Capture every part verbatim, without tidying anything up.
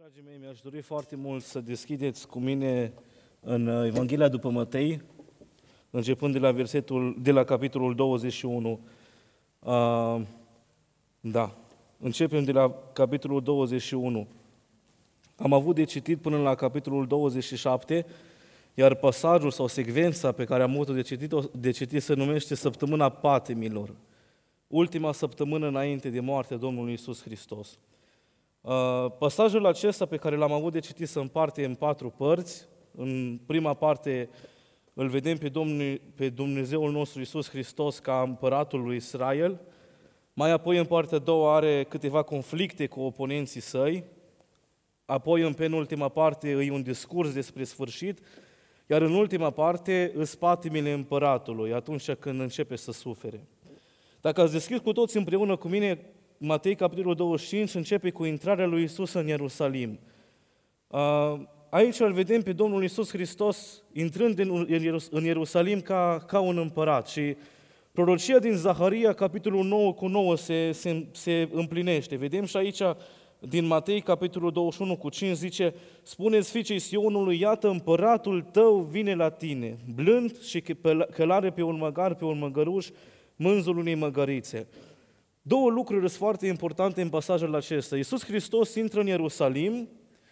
Dragii mei, mi-aș dori foarte mult să deschideți cu mine în Evanghelia după Matei, începând de la versetul, de la capitolul douăzeci și unu. Uh, da, începem de la capitolul douăzeci și unu. Am avut de citit până la capitolul douăzeci și șapte, iar pasajul sau secvența pe care am avut de citit, de citit se numește Săptămâna Patimilor, ultima săptămână înainte de moartea Domnului Iisus Hristos. Uh, pasajul acesta pe care l-am avut de citit se împarte în patru părți. În prima parte îl vedem pe, Domnul, pe Dumnezeul nostru Iisus Hristos ca împăratul lui Israel. Mai apoi în partea a doua are câteva conflicte cu oponenții săi. Apoi în penultima parte e un discurs despre sfârșit. Iar în ultima parte îs patimile împăratului, atunci când începe să sufere. Dacă ați deschis cu toți împreună cu mine Matei, capitolul douăzeci și cinci, începe cu intrarea lui Iisus în Ierusalim. Aici îl vedem pe Domnul Iisus Hristos intrând în Ierusalim ca, ca un împărat. Și prorocia din Zaharia, capitolul nouă cu nouă, se, se, se împlinește. Vedem și aici, din Matei, capitolul douăzeci și unu cu cinci, zice: spuneți fiicei Sionului, iată, împăratul tău vine la tine, blând și călare pe un măgar, pe un măgăruș, mânzul unei măgărițe. Două lucruri sunt foarte importante în pasajul acesta. Iisus Hristos intră în Ierusalim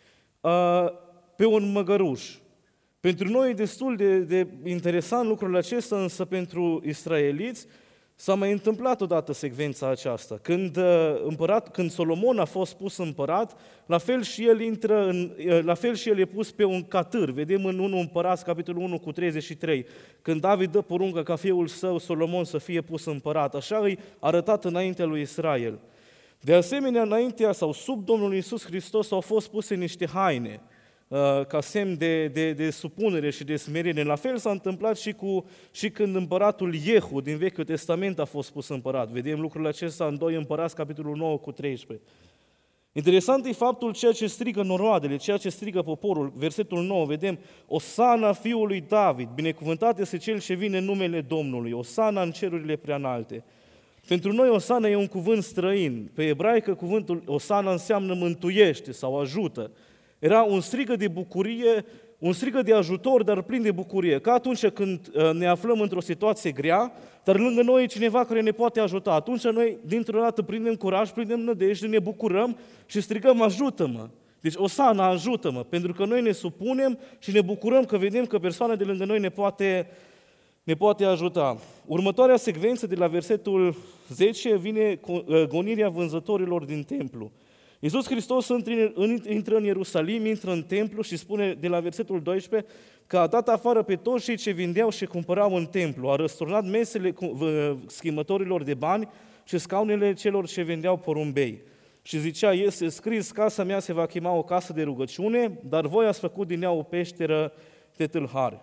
uh, pe un măgăruș. Pentru noi e destul de, de interesant lucrul acesta, însă pentru israeliți s-a mai întâmplat odată secvența aceasta. Când, uh, împărat, când Solomon a fost pus împărat, la fel și el intră în, uh, la fel și el e pus pe un catâr. Vedem în unu Împărați, capitolul unu cu treizeci și trei, când David dă poruncă ca fiul său Solomon să fie pus împărat. Așa îi arătat înaintea lui Israel. De asemenea, înaintea sau sub Domnul Iisus Hristos au fost puse niște haine ca semn de, de, de supunere și de smerenie. La fel s-a întâmplat și, cu, și când împăratul Iehu din Vechiul Testament a fost pus împărat. Vedem lucrul acesta în doi Împărați, capitolul nouă cu treisprezece. Interesant e faptul ceea ce strigă noroadele, ceea ce strigă poporul. Versetul nouă, vedem: Osana fiului David, binecuvântat este cel ce vine în numele Domnului, Osana în cerurile preanalte. Pentru noi Osana e un cuvânt străin. Pe ebraică cuvântul Osana înseamnă mântuiește sau ajută. Era un strigă de bucurie, un strigă de ajutor, dar plin de bucurie. Ca atunci când ne aflăm într-o situație grea, dar lângă noi e cineva care ne poate ajuta. Atunci noi, dintr-o dată, prindem curaj, prindem nădejde, ne bucurăm și strigăm: ajută-mă! Deci, Osana, ajută-mă! Pentru că noi ne supunem și ne bucurăm că vedem că persoana de lângă noi ne poate, ne poate ajuta. Următoarea secvență, de la versetul zece, vine gonirea vânzătorilor din templu. Iisus Hristos intră în Ierusalim, intră în templu și spune de la versetul doisprezece că a dat afară pe toți cei ce vindeau și cumpărau în templu, a răsturnat mesele schimbătorilor de bani și scaunele celor ce vindeau porumbei. Și zicea: este scris, casa mea se va chema o casă de rugăciune, dar voi ați făcut din ea o peșteră de tâlhari.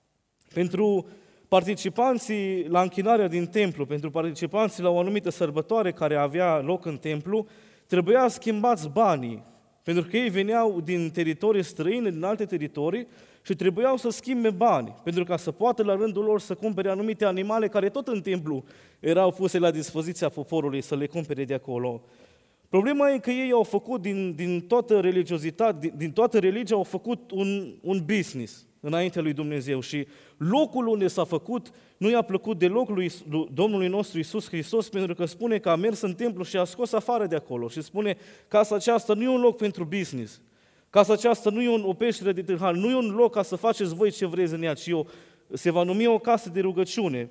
Pentru participanții la închinarea din templu, pentru participanții la o anumită sărbătoare care avea loc în templu, trebuia schimbați banii, pentru că ei veneau din teritorii străine, din alte teritorii și trebuiau să schimbe bani, pentru ca să poată la rândul lor să cumpere anumite animale care tot în templu erau puse la dispoziția poporului să le cumpere de acolo. Problema e că ei au făcut din, din toată religiozitatea, din, din toată religia, au făcut un, un business înaintea lui Dumnezeu și locul unde s-a făcut nu i-a plăcut deloc lui Domnului nostru Iisus Hristos, pentru că spune că a mers în templu și a scos afară de acolo și spune: casa aceasta nu e un loc pentru business, casa aceasta nu e o peșteră de tâlhari, nu e un loc ca să faceți voi ce vreți în ea, ci o, se va numi o casă de rugăciune.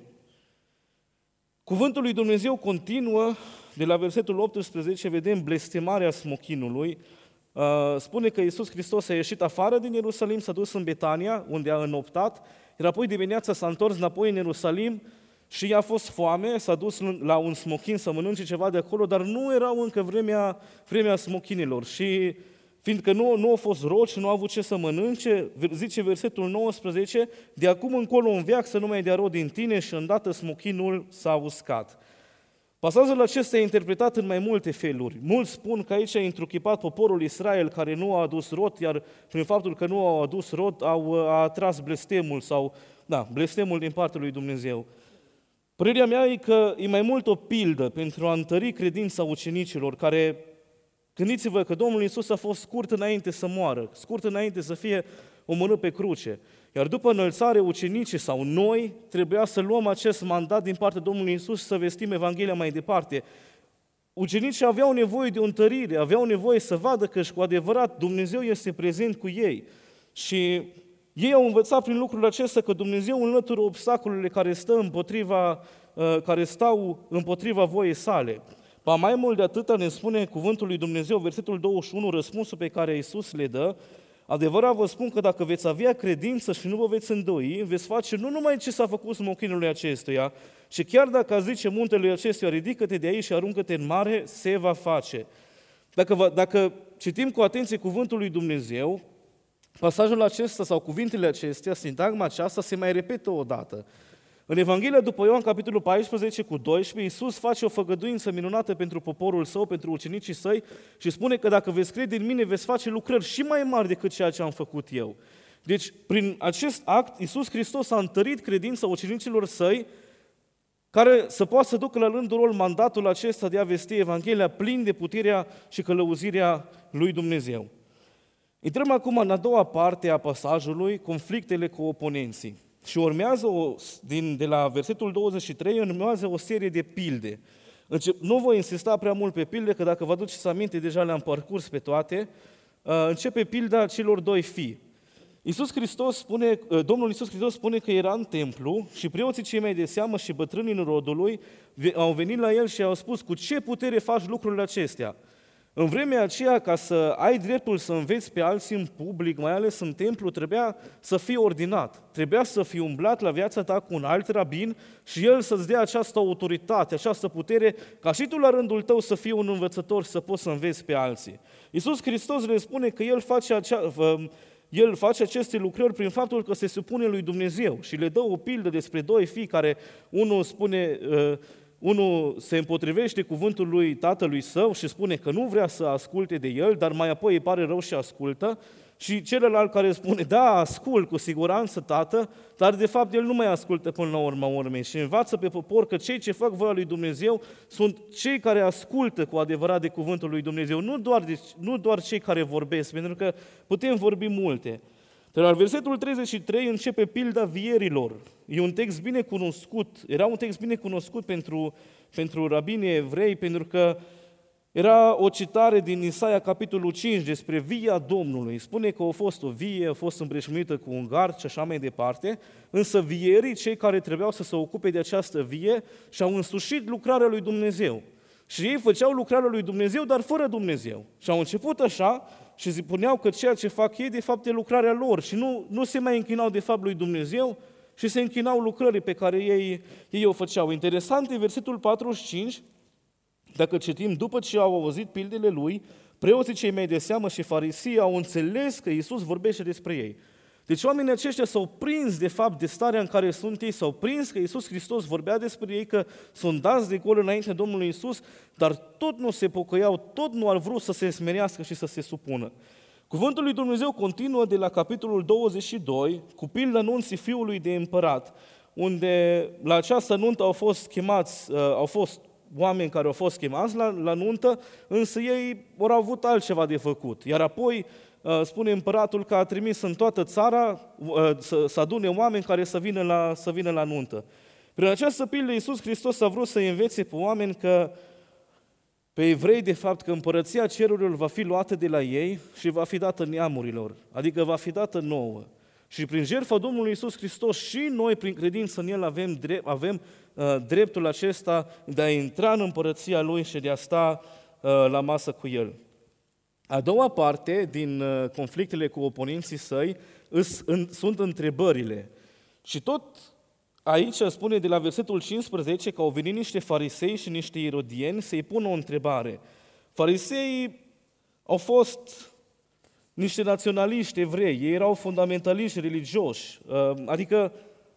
Cuvântul lui Dumnezeu continuă, de la versetul optsprezece vedem blestemarea smochinului. Spune că Iisus Hristos a ieșit afară din Ierusalim, s-a dus în Betania, unde a înoptat, iar apoi dimineața s-a întors înapoi în Ierusalim și i-a fost foame, s-a dus la un smochin să mănânce ceva de acolo, dar nu erau încă vremea, vremea smochinilor. Și fiindcă nu, nu au fost roci, nu au avut ce să mănânce, zice versetul nouăsprezece: de acum încolo un veac să nu mai dea rod din tine, și îndată smochinul s-a uscat. Pasajul acesta e interpretat în mai multe feluri. Mulți spun că aici a întruchipat poporul Israel care nu a adus rod, iar prin faptul că nu au adus rod au a atras blestemul sau, da, blestemul din partea lui Dumnezeu. Părerea mea e că e mai mult o pildă pentru a întări credința ucenicilor care Gândiți-vă că Domnul Iisus a fost scurt înainte să moară, scurt înainte să fie omorât pe cruce. Iar după înălțare, ucenicii sau noi trebuia să luăm acest mandat din partea Domnului Iisus și să vestim Evanghelia mai departe. Ucenicii aveau nevoie de o întărire, aveau nevoie să vadă că și cu adevărat Dumnezeu este prezent cu ei. Și ei au învățat prin lucrul acesta că Dumnezeu înlătură obstacolele care, stă împotriva, care stau împotriva voiei sale. Ba mai mult de atât ne spune cuvântul lui Dumnezeu, versetul douăzeci și unu, răspunsul pe care Iisus le dă: adevărat vă spun că dacă veți avea credință și nu vă veți îndoi, veți face nu numai ce s-a făcut smochinului acestuia, și chiar dacă a zice muntelui acestuia, ridică-te de aici și aruncă-te în mare, se va face. Dacă, vă, dacă citim cu atenție cuvântul lui Dumnezeu, pasajul acesta sau cuvintele acestea, sintagma aceasta se mai repetă o dată. În Evanghelia după Ioan, capitolul paisprezece cu doisprezece, Iisus face o făgăduință minunată pentru poporul său, pentru ucenicii săi și spune că dacă veți crede în mine, veți face lucrări și mai mari decât ceea ce am făcut eu. Deci, prin acest act, Iisus Hristos a întărit credința ucenicilor săi, care să poată să ducă la rândul lor mandatul acesta de a vesti Evanghelia plin de puterea și călăuzirea lui Dumnezeu. Intrăm acum în a doua parte a pasajului, conflictele cu oponenții. Și urmează, o, din, de la versetul douăzeci și trei, urmează o serie de pilde. Nu voi insista prea mult pe pilde, că dacă vă aduceți aminte, deja le-am parcurs pe toate. Începe pilda celor doi fii. Iisus Hristos spune, Domnul Iisus Hristos spune că era în templu și preoții cei mai de seamă și bătrânii în rodului au venit la el și au spus: cu ce putere faci lucrurile acestea? În vremea aceea, ca să ai dreptul să înveți pe alții în public, mai ales în templu, trebuia să fii ordinat. Trebuia să fii umblat la viața ta cu un alt rabin și el să-ți dea această autoritate, această putere, ca și tu la rândul tău să fii un învățător și să poți să înveți pe alții. Iisus Hristos le spune că el face, acea, el face aceste lucrări prin faptul că se supune lui Dumnezeu și le dă o pildă despre doi fii care unul spune... Unul se împotrivește cuvântului tatălui său și spune că nu vrea să asculte de el, dar mai apoi îi pare rău și ascultă. Și celălalt care spune: da, ascult cu siguranță, tată, dar de fapt el nu mai ascultă până la urma urmei și învață pe popor că cei ce fac voia lui Dumnezeu sunt cei care ascultă cu adevărat de cuvântul lui Dumnezeu, nu doar, de, nu doar cei care vorbesc, pentru că putem vorbi multe. Dar la versetul treizeci și trei începe pilda vierilor. E un text bine cunoscut, era un text bine cunoscut pentru, pentru rabinii evrei, pentru că era o citare din Isaia, capitolul cinci, despre via Domnului. Spune că a fost o vie, a fost împrejmuită cu un gard și așa mai departe, însă vierii, cei care trebuiau să se ocupe de această vie, și-au însușit lucrarea lui Dumnezeu. Și ei făceau lucrarea lui Dumnezeu, dar fără Dumnezeu. Și au început așa și spuneau că ceea ce fac ei, de fapt, e lucrarea lor și nu, nu se mai închinau, de fapt, lui Dumnezeu și se închinau lucrării pe care ei, ei o făceau. Interesant e versetul patruzeci și cinci, dacă citim: după ce au auzit pildele lui, preoții cei mai de seamă și farisii au înțeles că Iisus vorbește despre ei. Deci oamenii aceștia s-au prins, de fapt, de starea în care sunt ei, s-au prins că Iisus Hristos vorbea despre ei, că sunt dați de gol înainte Domnului Iisus, dar tot nu se pocăiau, tot nu ar vrut să se smerească și să se supună. Cuvântul lui Dumnezeu continuă de la capitolul douăzeci și doi, cu pilda nunții fiului de împărat, unde la această nuntă au fost chemați, au fost oameni care au fost chemați la, la nuntă, însă ei au avut altceva de făcut. Iar apoi spune împăratul că a trimis în toată țara să, să adune oameni care să vină, la, să vină la nuntă. Prin această pildă Iisus Hristos a vrut să învețe pe oameni că, pe evrei, de fapt, că împărăția cerurilor va fi luată de la ei și va fi dată neamurilor, adică va fi dată nouă. Și prin jertfa Domnului Iisus Hristos și noi, prin credință în El, avem, drept, avem uh, dreptul acesta de a intra în împărăția Lui și de a sta uh, la masă cu El. A doua parte din uh, conflictele cu oponenții săi îs, în, sunt întrebările. Și tot aici spune de la versetul cincisprezece că au venit niște farisei și niște irodieni să-i pună o întrebare. Fariseii au fost niște naționaliști evrei, ei erau fundamentaliști religioși, adică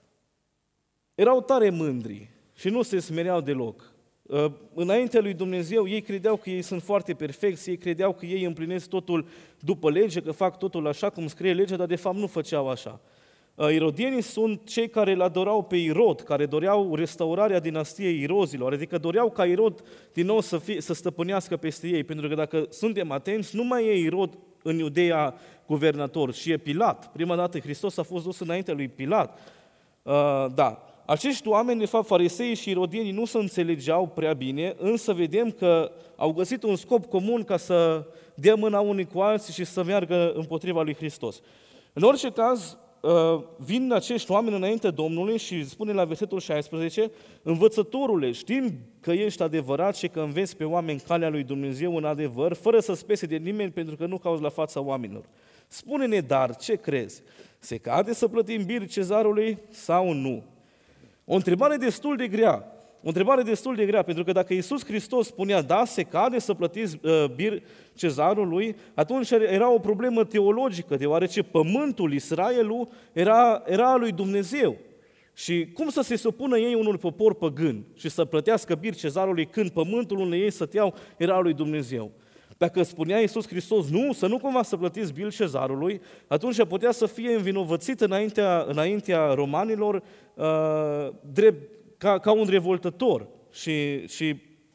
erau tare mândri și nu se smereau deloc. Înaintea lui Dumnezeu, ei credeau că ei sunt foarte perfecți, ei credeau că ei împlinesc totul după lege, că fac totul așa cum scrie legea, dar de fapt nu făceau așa. Irodienii sunt cei care îl adorau pe Irod, care doreau restaurarea dinastiei Irozilor, adică doreau ca Irod din nou să, fie, să stăpânească peste ei, pentru că dacă suntem atenți, nu mai e Irod în Iudeea guvernator, și e Pilat. Prima dată Hristos a fost dus înaintea lui Pilat. Uh, da. Acești oameni, de fapt, fariseii și irodienii, nu se înțelegeau prea bine, însă vedem că au găsit un scop comun ca să dea mâna unii cu alții și să meargă împotriva lui Hristos. În orice caz, vin acești oameni înainte Domnului și spune la versetul șaisprezece: învățătorule, știm că ești adevărat și că înveți pe oameni calea lui Dumnezeu în adevăr, fără să spese de nimeni, pentru că nu cauți la fața oamenilor. Spune-ne dar, ce crezi? Se cade să plătim bir cezarului sau nu? O întrebare destul de grea. O întrebare destul de grea, pentru că dacă Iisus Hristos spunea, da, se cade să plătiți uh, bir cezarului, atunci era o problemă teologică, deoarece pământul, Israelul, era, era al lui Dumnezeu. Și cum să se supună ei unui popor păgân și să plătească bir cezarului când pământul unde ei stăteau era al lui Dumnezeu? Dacă spunea Iisus Hristos, nu, să nu cumva să plătiți bil cezarului, atunci putea să fie învinovățit înaintea, înaintea romanilor uh, drept, ca, ca un revoltător. Și, și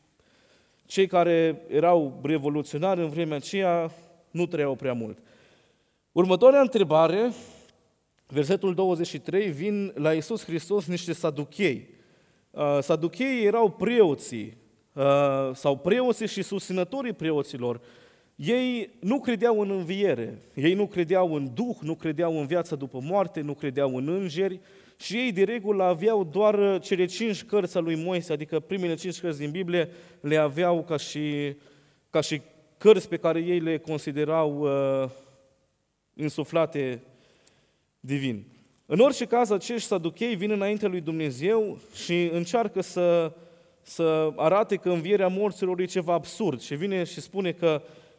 cei care erau revoluționari în vremea aceea nu trăiau prea mult. Următoarea întrebare, versetul douăzeci și trei, vin la Iisus Hristos niște saduchei. Uh, saducheii erau preoții, sau preoții și susținătorii preoților. Ei nu credeau în înviere, ei nu credeau în Duh, nu credeau în viața după moarte, nu credeau în îngeri și ei de regulă aveau doar cele cinci cărți ale lui Moise, adică primele cinci cărți din Biblie le aveau ca și, ca și cărți pe care ei le considerau uh, insuflate divin. În orice caz, acești saduchei vin înaintea lui Dumnezeu și încearcă să să arate că învierea morților e ceva absurd. Și vine și spune că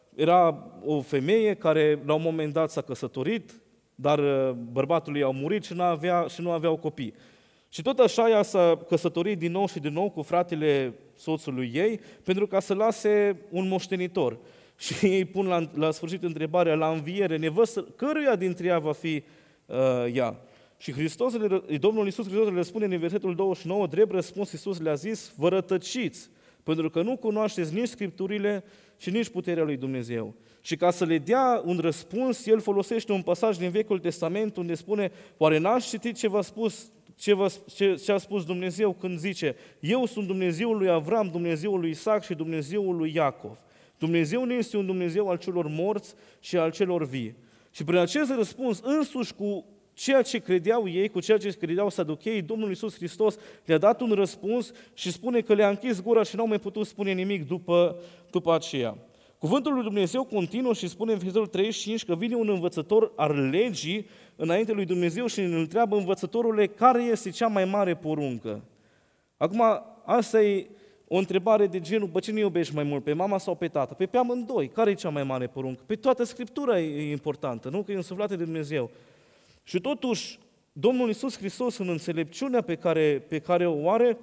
era o femeie care la un moment dat s-a căsătorit, dar bărbatul ei a murit și nu, avea, și nu aveau copii. Și tot așa ea s-a căsătorit din nou și din nou cu fratele soțului ei, pentru ca să lase un moștenitor. Și ei pun la, la sfârșit întrebarea, la înviere, nevăstă, căruia dintre ea va fi uh, ea? Și Hristos, Domnul Iisus Hristos le spune în versetul douăzeci și nouă, drept răspuns Iisus le-a zis, vă rătăciți, pentru că nu cunoașteți nici Scripturile și nici puterea lui Dumnezeu. Și ca să le dea un răspuns, El folosește un pasaj din Vechiul Testament unde spune, oare n-ați citit ce v-a spus, ce, v-a, ce, ce a spus Dumnezeu când zice, eu sunt Dumnezeul lui Avram, Dumnezeul lui Isaac și Dumnezeul lui Iacov. Dumnezeu nu este un Dumnezeu al celor morți și al celor vii. Și prin acest răspuns, însuși cu ceea ce credeau ei, cu ceea ce credeau saducheii, Domnul Iisus Hristos le-a dat un răspuns și spune că le-a închis gura și n-au mai putut spune nimic după, după aceea. Cuvântul lui Dumnezeu continuă și spune în versetul treizeci și cinci că vine un învățător al legii înainte lui Dumnezeu și îl întreabă învățătorule care este cea mai mare poruncă. Acum, asta e o întrebare de genul, bă, cine iubești mai mult, pe mama sau pe tată? Pe, pe amândoi. Care e cea mai mare poruncă? Pe toată Scriptura e importantă, nu? Că e însuflată de Dumnezeu. Și totuși, Domnul Iisus Hristos, în înțelepciunea pe care, pe care o are,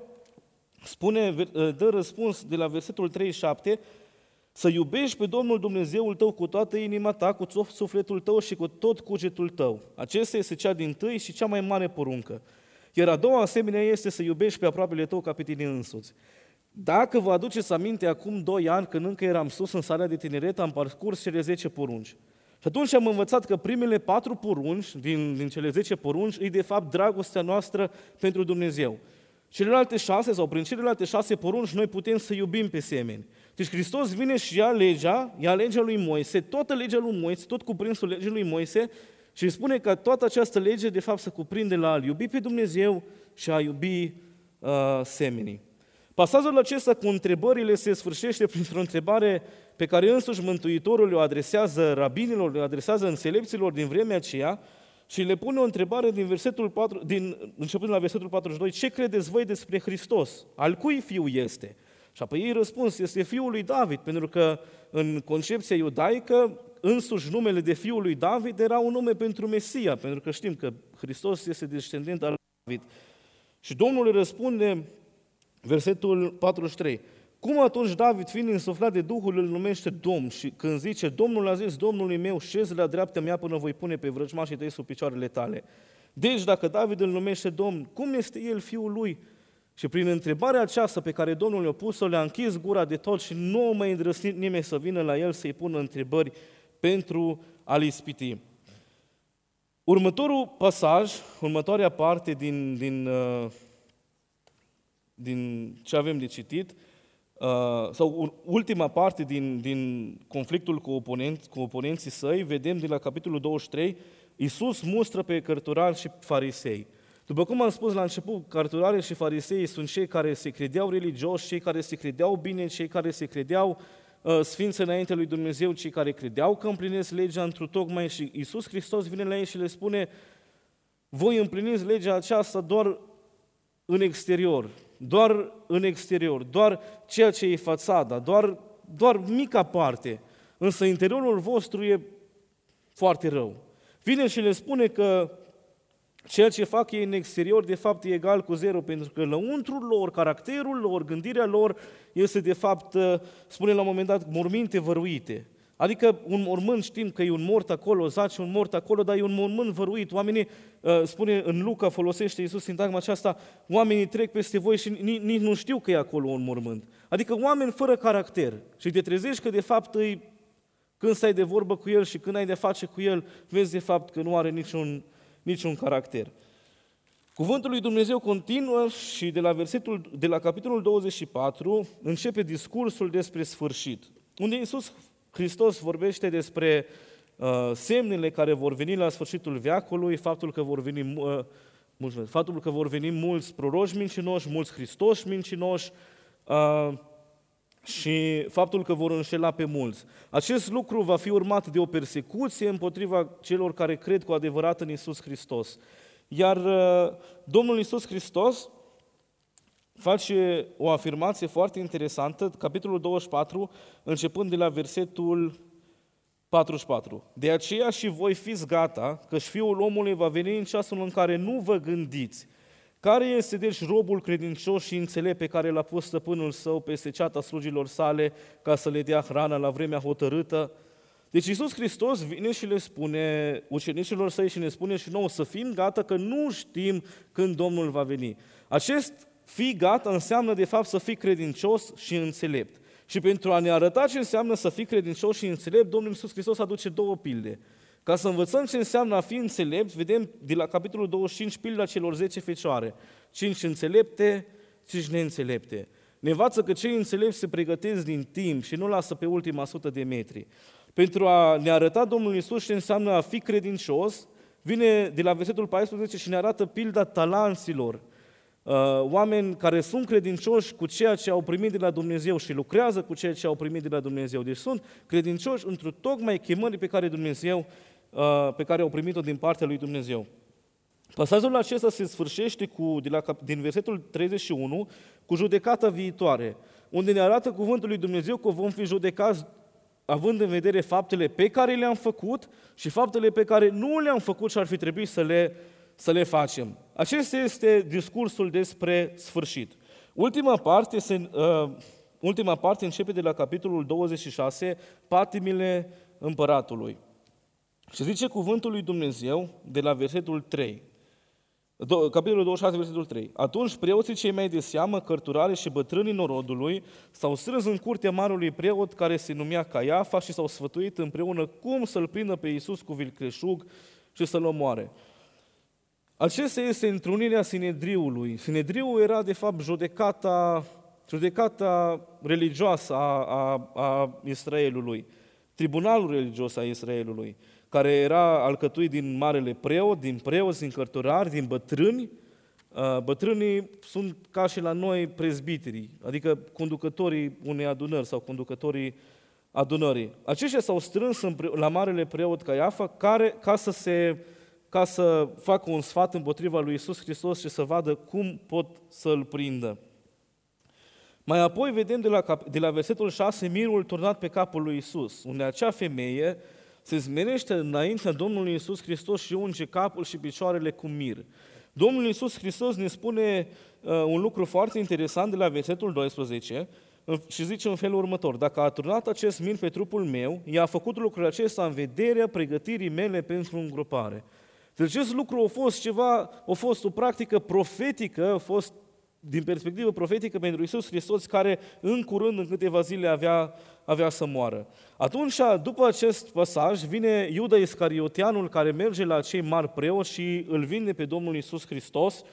spune, dă răspuns de la versetul treizeci și șapte, să iubești pe Domnul Dumnezeul tău cu toată inima ta, cu tot sufletul tău și cu tot cugetul tău. Acesta este cea dintâi și cea mai mare poruncă. Iar a doua asemenea este să iubești pe aproapele tău ca pe tine însuți. Dacă vă aduceți aminte, acum doi ani, când încă eram sus în sala de tineret, am parcurs cele zece porunci. Și atunci am învățat că primele patru porunci, din, din cele zece porunci, e de fapt dragostea noastră pentru Dumnezeu. Celelalte șase, sau prin celelalte șase porunci, noi putem să iubim pe semeni. Deci Hristos vine și ia legea, ia legea lui Moise, toată legea lui Moise, tot cuprinsul legii lui Moise, și îi spune că toată această lege, de fapt, se cuprinde la a iubi pe Dumnezeu și a iubi uh, semenii. Pasajul acesta cu întrebările se sfârșește printr-o întrebare pe care însuși Mântuitorul le adresează rabinilor, le adresează înțelepților din vremea aceea și le pune o întrebare din versetul patru, din, începând la versetul patruzeci și doi, ce credeți voi despre Hristos? Al cui fiu este? Și apoi ei răspuns, este fiul lui David, pentru că în concepția iudaică însuși numele de fiul lui David era un nume pentru Mesia, pentru că știm că Hristos este descendent al lui David. Și Domnul îi răspunde, versetul patruzeci și trei, cum atunci David, fiind însuflat de Duhul, îl numește Domn? Și când zice, Domnul a zis Domnului meu, șezi la dreapta mea până voi pune pe vrăjmașii tăi sub picioarele tale. Deci, dacă David îl numește Domn, cum este el fiul lui? Și prin întrebarea aceasta pe care Domnul i-a pus-o, le-a închis gura de tot și nu a mai îndrăznit nimeni să vină la el să-i pună întrebări pentru a-l ispiti. Următorul pasaj, următoarea parte din, din, din ce avem de citit, sau ultima parte din, din conflictul cu, oponenți, cu oponenții săi, vedem de la capitolul douăzeci și trei, Iisus mustră pe cărturari și farisei. După cum am spus la început, cărturarii și farisei sunt cei care se credeau religioși, cei care se credeau bine, cei care se credeau uh, sfinți înaintea lui Dumnezeu, cei care credeau că împlinesc legea întru-tocmai și Iisus Hristos vine la ei și le spune: voi împliniți legea aceasta doar în exterior, doar în exterior, doar ceea ce e fațada, doar, doar mica parte, însă interiorul vostru e foarte rău. Vine și le spune că ceea ce fac ei în exterior, de fapt, e egal cu zero, pentru că lăuntrul lor, caracterul lor, gândirea lor, este, de fapt, spune la un moment dat, morminte văruite. Adică un mormânt, știm că e un mort acolo, zace un mort acolo, dar e un mormânt văruit. Oamenii, spune în Luca, folosește Iisus sintagma aceasta, oamenii trec peste voi și nici nu știu că e acolo un mormânt. Adică oameni fără caracter. Și te trezești că, de fapt, îi, când stai de vorbă cu el și când ai de face cu el, vezi, de fapt, că nu are niciun niciun caracter. Cuvântul lui Dumnezeu continuă și de la versetul, de la capitolul douăzeci și patru începe discursul despre sfârșit, unde Iisus Hristos vorbește despre uh, semnele care vor veni la sfârșitul veacului, faptul că vor veni, uh, mulțumesc, faptul că vor veni mulți proroși mincinoși, mulți Hristoși mincinoși, uh, și faptul că vor înșela pe mulți. Acest lucru va fi urmat de o persecuție împotriva celor care cred cu adevărat în Iisus Hristos. Iar Domnul Iisus Hristos face o afirmație foarte interesantă, capitolul douăzeci și patru, începând de la versetul patruzeci și patru. De aceea și voi fiți gata, căci Fiul omului va veni în ceasul în care nu vă gândiți. Care este deci robul credincios și înțelept pe care l-a pus stăpânul său peste ceata slugilor sale ca să le dea hrana la vremea hotărâtă? Deci Iisus Hristos vine și le spune ucenicilor săi și ne spune și nouă să fim gata că nu știm când Domnul va veni. Acest fi gata înseamnă de fapt să fii credincios și înțelept. Și pentru a ne arăta ce înseamnă să fii credincios și înțelept, Domnul Iisus Hristos aduce două pilde. Ca să învățăm ce înseamnă a fi înțelept, vedem de la capitolul douăzeci și cinci pilda celor zece fecioare. Cinci înțelepte, cinci neînțelepte. Ne învață că cei înțelepți se pregătesc din timp și nu lasă pe ultima sută de metri. Pentru a ne arăta Domnul Iisus ce înseamnă a fi credincios, vine de la versetul paisprezece și ne arată pilda talanților. Oameni care sunt credincioși cu ceea ce au primit de la Dumnezeu și lucrează cu ceea ce au primit de la Dumnezeu. Deci sunt credincioși într-o tocmai chemării pe care Dumnezeu, pe care au primit-o din partea lui Dumnezeu. Pasajul acesta se sfârșește cu, de la, din versetul treizeci și unu cu judecata viitoare, unde ne arată cuvântul lui Dumnezeu că vom fi judecați având în vedere faptele pe care le-am făcut și faptele pe care nu le-am făcut și ar fi trebuit să le, să le facem. Acesta este discursul despre sfârșit. Ultima parte, se, uh, ultima parte începe de la capitolul douăzeci și șase, patimile împăratului. Și zice cuvântul lui Dumnezeu de la versetul trei. Capitolul douăzeci și șase, versetul trei. Atunci preoții cei mai de seamă, cărturarii și bătrânii norodului, s-au strâns în curtea marului preot care se numea Caiafa și s-au sfătuit împreună cum să-l prindă pe Iisus cu vilcreșug și să-l omoare. Acesta este întrunirea Sinedriului. Sinedriul era, de fapt, judecata, judecata religioasă a, a, a Israelului, tribunalul religios a Israelului, care era alcătuit din marele preot, din preoți, din cărturari, din bătrâni. Bătrânii sunt ca și la noi prezbiterii, adică conducătorii unei adunări sau conducătorii adunării. Aceștia s-au strâns la marele preot Caiafa care, ca, să se, ca să facă un sfat împotriva lui Iisus Hristos și să vadă cum pot să-l prindă. Mai apoi vedem de la, de la versetul șase mirul turnat pe capul lui Iisus, unde acea femeie se smerește înaintea Domnului Iisus Hristos și unge capul și picioarele cu mir. Domnul Iisus Hristos ne spune uh, un lucru foarte interesant de la versetul doisprezece și zice în felul următor: dacă a turnat acest mir pe trupul meu, ea a făcut lucrul acesta în vederea pregătirii mele pentru îngropare. Deci acest lucru a fost ceva, a fost o practică profetică, a fost din perspectivă profetică pentru Iisus Hristos, care în curând, în câteva zile, avea, avea să moară. Atunci, după acest pasaj, vine Iuda Iscarioteanul, care merge la cei mari preoți și îl vinde pe Domnul Iisus Hristos.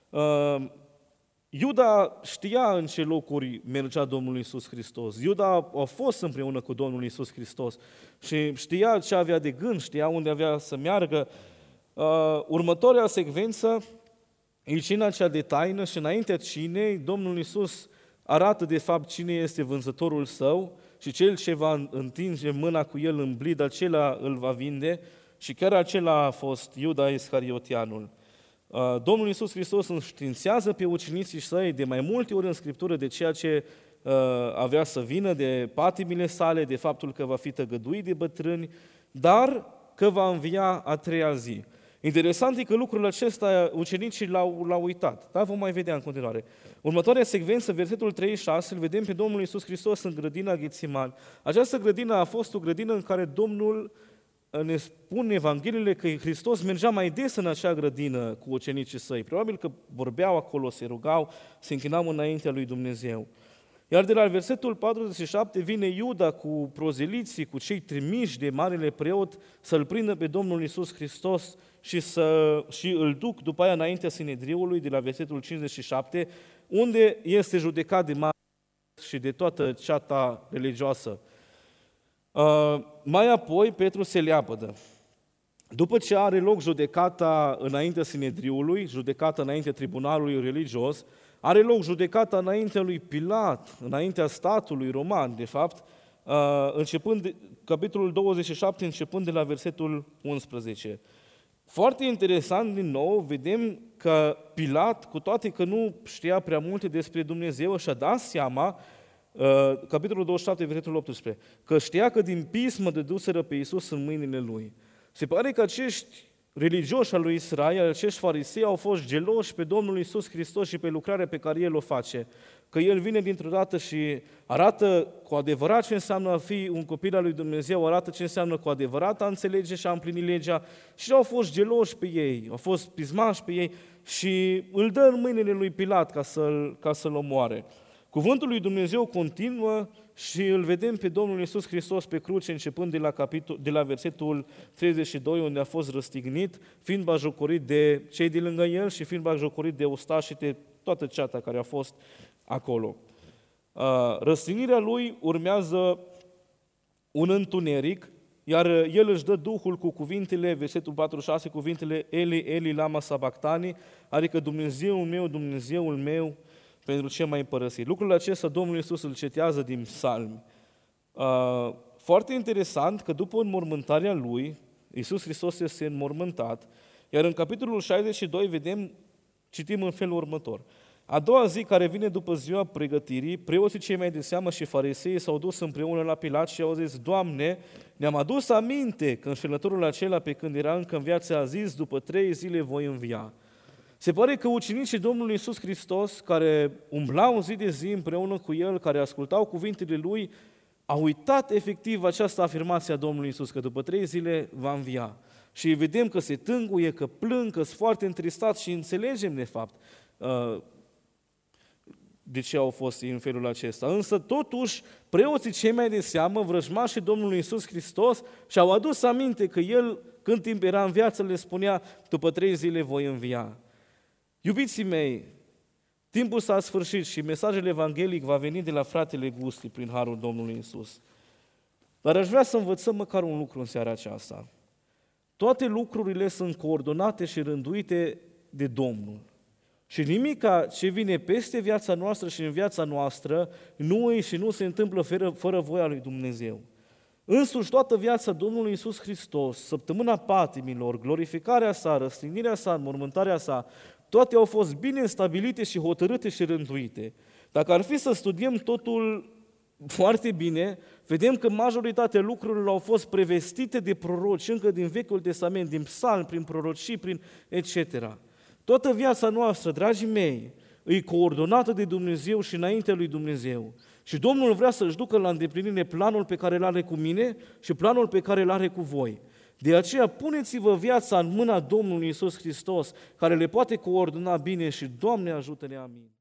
Iuda știa în ce locuri mergea Domnul Iisus Hristos. Iuda a fost împreună cu Domnul Iisus Hristos și știa ce avea de gând, știa unde avea să meargă. Următoarea secvență e cina cea de taină și înaintea cinei, Domnul Iisus arată de fapt cine este vânzătorul său și cel ce va întinge mâna cu el în blid, acela îl va vinde și chiar acela a fost Iuda Iscarioteanul. Domnul Iisus Hristos înștiințează pe ucenicii săi de mai multe ori în Scriptură de ceea ce avea să vină, de patimile sale, de faptul că va fi tăgăduit de bătrâni, dar că va învia a treia zi. Interesant e că lucrul acesta ucenicii l-au, l-au uitat. Da? Vom mai vedea în continuare. Următoarea secvență, versetul treizeci și șase, îl vedem pe Domnul Iisus Hristos în grădina Ghețiman. Această grădină a fost o grădină în care Domnul ne spun Evangheliile că Hristos mergea mai des în acea grădină cu ucenicii săi. Probabil că vorbeau acolo, se rugau, se închinau înaintea lui Dumnezeu. Iar de la versetul patruzeci și șapte vine Iuda cu prozeliții, cu cei trimiși de marele preot să-L prindă pe Domnul Iisus Hristos și, să, și îl duc după aia înaintea Sinedriului, de la versetul cincizeci și șapte, unde este judecat de mare și de toată ceata religioasă. Uh, mai apoi Petru se leapădă. După ce are loc judecata înaintea Sinedriului, judecata înaintea tribunalului religios, are loc judecata înaintea lui Pilat, înaintea statului roman, de fapt, începând de, capitolul douăzeci și șapte, începând de la versetul unsprezece. Foarte interesant, din nou, vedem că Pilat, cu toate că nu știa prea multe despre Dumnezeu, și-a dat seama, capitolul douăzeci și șapte, versetul optsprezece, că știa că din pismă dăduseră pe Iisus în mâinile lui. Se pare că acești religioși al lui Israel, acești farisei, au fost geloși pe Domnul Iisus Hristos și pe lucrarea pe care El o face. Că El vine dintr-o dată și arată cu adevărat ce înseamnă a fi un copil al lui Dumnezeu, arată ce înseamnă cu adevărat a înțelege și a împlini legea și au fost geloși pe ei, au fost pismași pe ei și îl dă în mâinile lui Pilat ca să-l, ca să-l omoare. Cuvântul lui Dumnezeu continuă și îl vedem pe Domnul Iisus Hristos pe cruce, începând de la, capitol, de la versetul treizeci și doi, unde a fost răstignit, fiind batjocorit de cei de lângă el și fiind batjocorit de ostași și de toată ceata care a fost acolo. Răstignirea lui urmează un întuneric, iar el își dă Duhul cu cuvintele, versetul patruzeci și șase, cuvintele Eli, Eli, lama sabactani, adică Dumnezeul meu, Dumnezeul meu, pentru ce m-ai părăsit. Lucrul acesta Domnul Iisus îl citează din psalmi. Foarte interesant că după înmormântarea lui, Iisus Hristos este înmormântat, iar în capitolul șaizeci și doi vedem, citim în felul următor. A doua zi care vine după ziua pregătirii, preoții cei mai de seamă și fariseii s-au dus împreună la Pilat și au zis, Doamne, ne-am adus aminte că înșelătorul acela pe când era încă în viață a zis, după trei zile voi învia. Se pare că ucenicii Domnului Iisus Hristos, care umblau zi de zi împreună cu El, care ascultau cuvintele Lui, au uitat efectiv această afirmație a Domnului Iisus, că după trei zile va învia. Și vedem că se tânguie, că plâng, că sunt foarte întristați și înțelegem de fapt de ce au fost în felul acesta. Însă totuși, preoții cei mai de seamă, vrăjmașii Domnului Iisus Hristos, și-au adus aminte că El, când timp era în viață, le spunea, după trei zile voi învia. Iubiții mei, timpul s-a sfârșit și mesajul evanghelic va veni de la fratele Gusli prin harul Domnului Iisus. Dar aș vrea să învățăm măcar un lucru în seara aceasta. Toate lucrurile sunt coordonate și rânduite de Domnul. Și nimica ce vine peste viața noastră și în viața noastră nu e și nu se întâmplă fără, fără voia lui Dumnezeu. Însuși toată viața Domnului Iisus Hristos, săptămâna patimilor, glorificarea sa, răstignirea sa, înmormântarea sa, toate au fost bine stabilite și hotărâte și rânduite. Dacă ar fi să studiem totul foarte bine, vedem că majoritatea lucrurilor au fost prevestite de proroci încă din Vechiul Testament, din psalmi, prin prorocii, prin et cetera. Toată viața noastră, dragii mei, e coordonată de Dumnezeu și înaintea lui Dumnezeu. Și Domnul vrea să-și ducă la îndeplinire planul pe care îl are cu mine și planul pe care îl are cu voi. De aceea puneți-vă viața în mâna Domnului Iisus Hristos, care le poate coordona bine și Doamne ajută-ne, amin.